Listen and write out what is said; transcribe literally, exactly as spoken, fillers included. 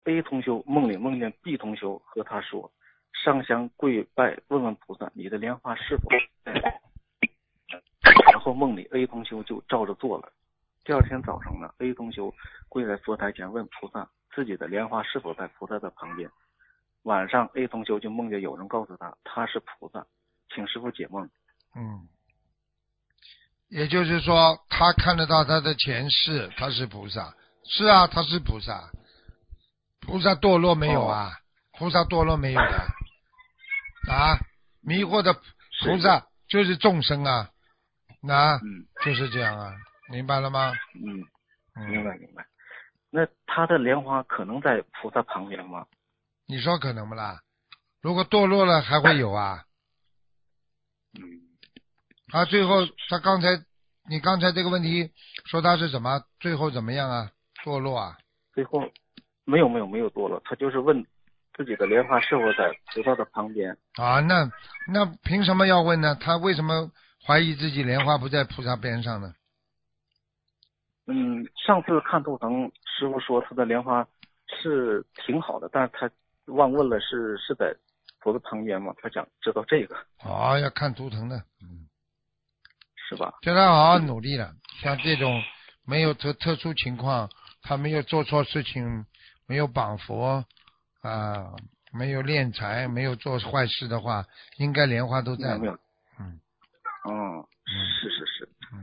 A 同修梦里梦见 B 同修和他说，上香跪拜问问菩萨，你的莲花是否在？然后梦里 A 同修就照着做了。第二天早上呢 ，A 同修跪在佛台前问菩萨，自己的莲花是否在菩萨的旁边。晚上 A 同修就梦见有人告诉他，他是菩萨，请师父解梦。 嗯，也就是说，他看得到他的前世，他是菩萨。是啊，他是菩萨。菩萨堕落没有啊？哦、菩萨堕落没有的啊？迷惑的菩萨就是众生啊，那、嗯、就是这样啊，明白了吗？ 嗯，明白明白。那他的莲花可能在菩萨旁边吗？ 你说可能不啦？如果堕落了还会有啊？ 嗯。 他最后他刚才你刚才这个问题说他是什么？最后怎么样啊？堕落啊？ 最后没有没有没有堕落，他就是问自己的莲花是否在菩萨的旁边。 啊，那那凭什么要问呢？他为什么怀疑自己莲花不在菩萨边上呢？ 嗯，上次看图腾师傅说他的莲花是挺好的，但是他忘问了是是在菩萨旁边嘛，他想知道这个。 哦，要看图腾的，嗯， 是吧？ 叫他好好努力了。像这种没有特特殊情况，他没有做错事情，没有绑佛啊，没有敛财，没有做坏事的话，应该莲花都在的。 没有。 嗯。 哦，是是是。